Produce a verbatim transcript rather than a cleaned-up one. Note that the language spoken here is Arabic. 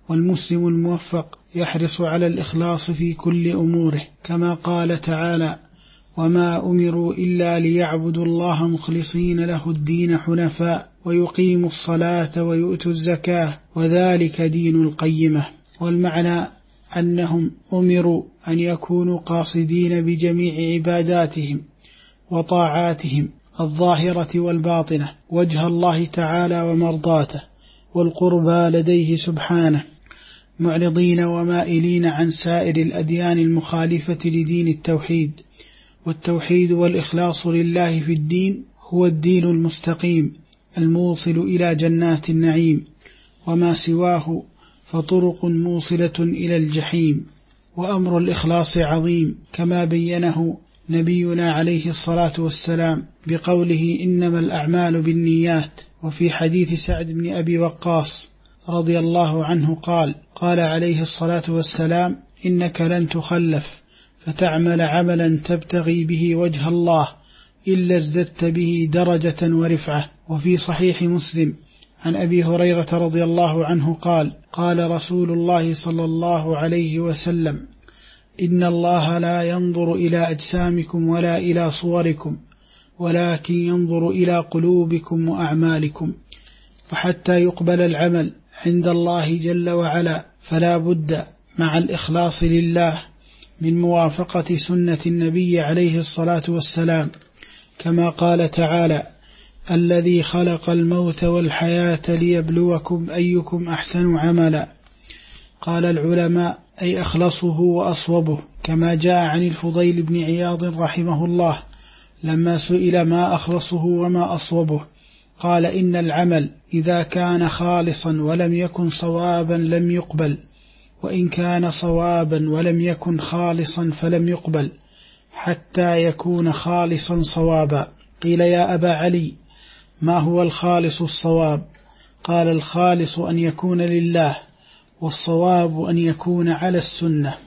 والمسلم الموفق يحرص على الإخلاص في كل أموره، كما قال تعالى: وما أمروا إلا ليعبدوا الله مخلصين له الدين حنفاء ويقيموا الصلاة ويؤتوا الزكاة وذلك دين القيمة. والمعنى أنهم أمروا أن يكونوا قاصدين بجميع عباداتهم وطاعاتهم الظاهرة والباطنة وجه الله تعالى ومرضاته والقربى لديه سبحانه، معرضين ومائلين عن سائر الأديان المخالفة لدين التوحيد. والتوحيد والإخلاص لله في الدين هو الدين المستقيم الموصل إلى جنات النعيم، وما سواه فطرق موصلة إلى الجحيم. وأمر الإخلاص عظيم كما بينه نبينا عليه الصلاة والسلام بقوله: إنما الأعمال بالنيات. وفي حديث سعد بن أبي وقاص رضي الله عنه قال: قال عليه الصلاة والسلام: إنك لن تخلف فتعمل عملا تبتغي به وجه الله إلا ازددت به درجة ورفعة. وفي صحيح مسلم عن أبي هريرة رضي الله عنه قال: قال رسول الله صلى الله عليه وسلم: إن الله لا ينظر إلى أجسامكم ولا إلى صوركم ولكن ينظر إلى قلوبكم وأعمالكم. وحتى يقبل العمل عند الله جل وعلا فلا بد مع الإخلاص لله من موافقة سنة النبي عليه الصلاة والسلام، كما قال تعالى: الذي خلق الموت والحياة ليبلوكم أيكم أحسن عملا. قال العلماء: أي أخلصه وأصوبه، كما جاء عن الفضيل بن عياض رحمه الله لما سئل ما أخلصه وما أصوبه قال: إن العمل إذا كان خالصا ولم يكن صوابا لم يقبل، وإن كان صوابا ولم يكن خالصا فلم يقبل حتى يكون خالصا صوابا. قيل: يا أبا علي، ما هو الخالص الصواب؟ قال: الخالص أن يكون لله، والصواب أن يكون على السنة.